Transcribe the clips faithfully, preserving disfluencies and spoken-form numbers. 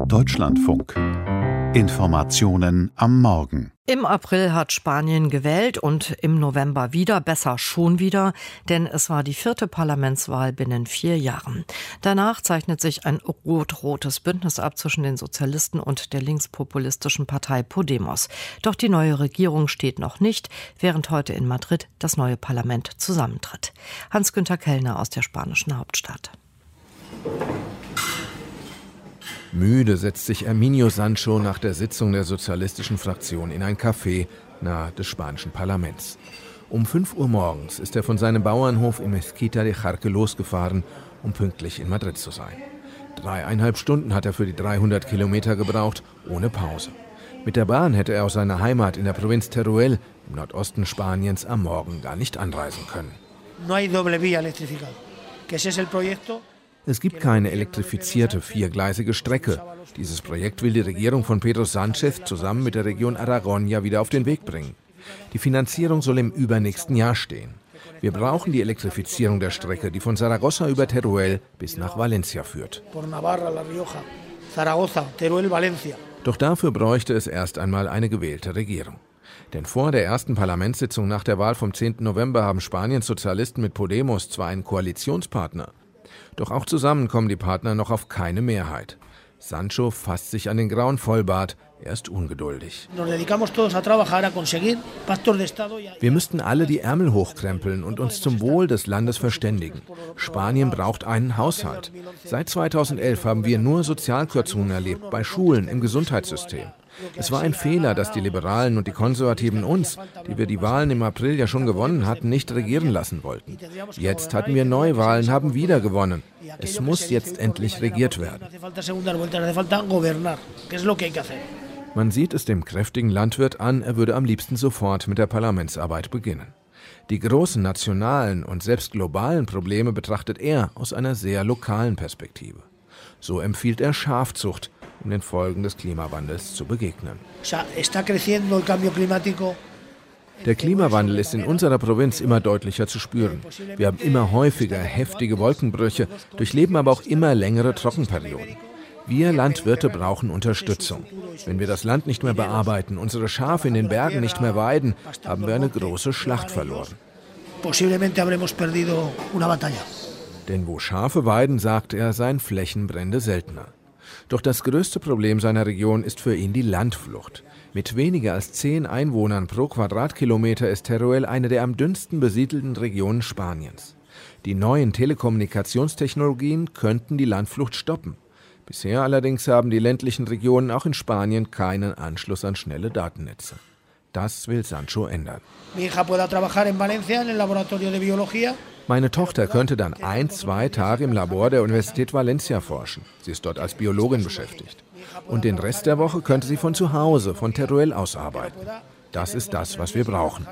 Deutschlandfunk. Informationen am Morgen. Im April hat Spanien gewählt und im November wieder, besser schon wieder, denn es war die vierte Parlamentswahl binnen vier Jahren. Danach zeichnet sich ein rot-rotes Bündnis ab zwischen den Sozialisten und der linkspopulistischen Partei Podemos. Doch die neue Regierung steht noch nicht, während heute in Madrid das neue Parlament zusammentritt. Hans-Günther Kellner aus der spanischen Hauptstadt. Müde setzt sich Herminio Sancho nach der Sitzung der sozialistischen Fraktion in ein Café nahe des spanischen Parlaments. Um fünf Uhr morgens ist er von seinem Bauernhof in Mezquita de Jarque losgefahren, um pünktlich in Madrid zu sein. Dreieinhalb Stunden hat er für die dreihundert Kilometer gebraucht, ohne Pause. Mit der Bahn hätte er aus seiner Heimat in der Provinz Teruel im Nordosten Spaniens am Morgen gar nicht anreisen können. No hay doble vía electrificada, que ese es el proyecto. Es gibt keine elektrifizierte viergleisige Strecke. Dieses Projekt will die Regierung von Pedro Sánchez zusammen mit der Region Aragón ja wieder auf den Weg bringen. Die Finanzierung soll im übernächsten Jahr stehen. Wir brauchen die Elektrifizierung der Strecke, die von Zaragoza über Teruel bis nach Valencia führt. Doch dafür bräuchte es erst einmal eine gewählte Regierung. Denn vor der ersten Parlamentssitzung nach der Wahl vom zehnten November haben Spaniens Sozialisten mit Podemos zwar einen Koalitionspartner, doch auch zusammen kommen die Partner noch auf keine Mehrheit. Sancho fasst sich an den grauen Vollbart, er ist ungeduldig. Wir müssten alle die Ärmel hochkrempeln und uns zum Wohl des Landes verständigen. Spanien braucht einen Haushalt. Seit zweitausendelf haben wir nur Sozialkürzungen erlebt, bei Schulen, im Gesundheitssystem. Es war ein Fehler, dass die Liberalen und die Konservativen uns, die wir die Wahlen im April ja schon gewonnen hatten, nicht regieren lassen wollten. Jetzt hatten wir Neuwahlen, haben wieder gewonnen. Es muss jetzt endlich regiert werden. Man sieht es dem kräftigen Landwirt an, er würde am liebsten sofort mit der Parlamentsarbeit beginnen. Die großen nationalen und selbst globalen Probleme betrachtet er aus einer sehr lokalen Perspektive. So empfiehlt er Schafzucht, um den Folgen des Klimawandels zu begegnen. Der Klimawandel ist in unserer Provinz immer deutlicher zu spüren. Wir haben immer häufiger heftige Wolkenbrüche, durchleben aber auch immer längere Trockenperioden. Wir Landwirte brauchen Unterstützung. Wenn wir das Land nicht mehr bearbeiten, unsere Schafe in den Bergen nicht mehr weiden, haben wir eine große Schlacht verloren. Denn wo Schafe weiden, sagt er, seien Flächenbrände seltener. Doch das größte Problem seiner Region ist für ihn die Landflucht. Mit weniger als zehn Einwohnern pro Quadratkilometer ist Teruel eine der am dünnsten besiedelten Regionen Spaniens. Die neuen Telekommunikationstechnologien könnten die Landflucht stoppen. Bisher allerdings haben die ländlichen Regionen auch in Spanien keinen Anschluss an schnelle Datennetze. Das will Sancho ändern. Meine Tochter könnte dann ein, zwei Tage im Labor der Universität Valencia forschen. Sie ist dort als Biologin beschäftigt. Und den Rest der Woche könnte sie von zu Hause, von Teruel aus arbeiten. Das ist das, was wir brauchen.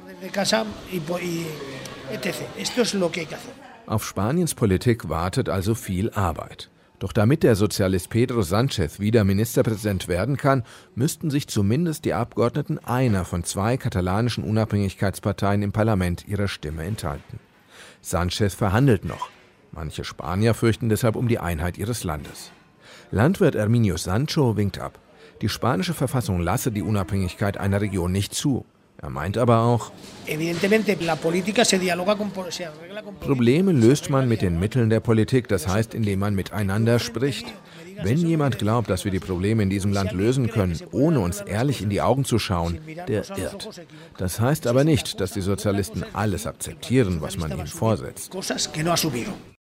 Auf Spaniens Politik wartet also viel Arbeit. Doch damit der Sozialist Pedro Sánchez wieder Ministerpräsident werden kann, müssten sich zumindest die Abgeordneten einer von zwei katalanischen Unabhängigkeitsparteien im Parlament ihrer Stimme enthalten. Sánchez verhandelt noch. Manche Spanier fürchten deshalb um die Einheit ihres Landes. Landwirt Herminio Sancho winkt ab. Die spanische Verfassung lasse die Unabhängigkeit einer Region nicht zu. Er meint aber auch, Probleme löst man mit den Mitteln der Politik, das heißt, indem man miteinander spricht. Wenn jemand glaubt, dass wir die Probleme in diesem Land lösen können, ohne uns ehrlich in die Augen zu schauen, der irrt. Das heißt aber nicht, dass die Sozialisten alles akzeptieren, was man ihnen vorsetzt.